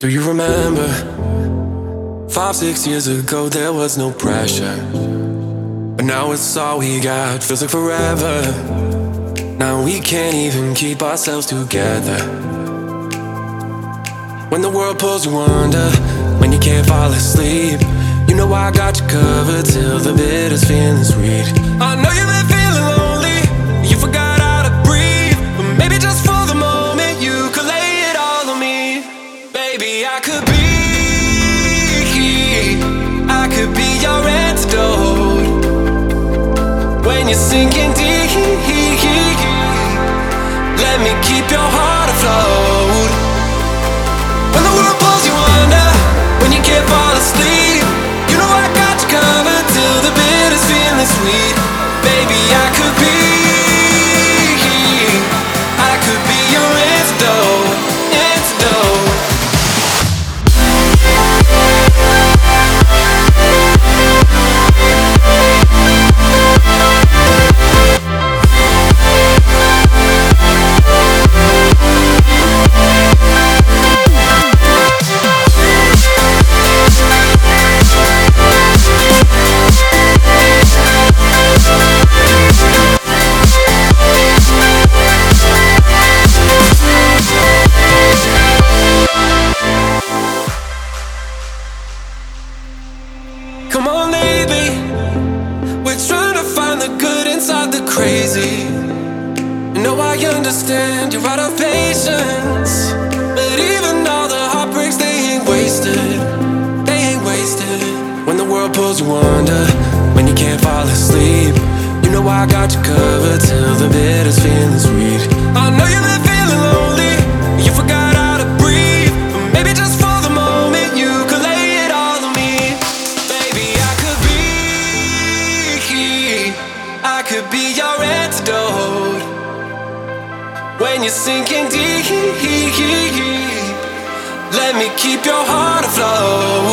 Do you remember 5, 6 years ago there was no pressure, but now it's all we got, feels like forever. Now we can't even keep ourselves together. When the world pulls you under, when you can't fall asleep, you know I got you covered till the bitter's feeling sweet. I know you've been feeling lonely, you forgot how to breathe, but maybe just for the moment you could lay it all on me. Baby, I could be your antidote when you're sinking deep. Let me keep your heart afloat. When the world pulls you under, when you can't fall asleep, you know I got you covered till the bitter's feeling sweet. Baby, I could be your antidote, antidote. Come on, baby, we're trying to find the good inside the crazy. No, I understand you're out of patience, but even all the heartbreaks, they ain't wasted. They ain't wasted. When the world pulls you under, when you can't fall asleep, you know I got you covered till the bitter's feeling sweet. I know you've been feeling lonely, you forgot how to breathe, but maybe just for the moment you could lay it all on me. Baby, I could be your antidote when you're sinking deep. Let me keep your heart afloat.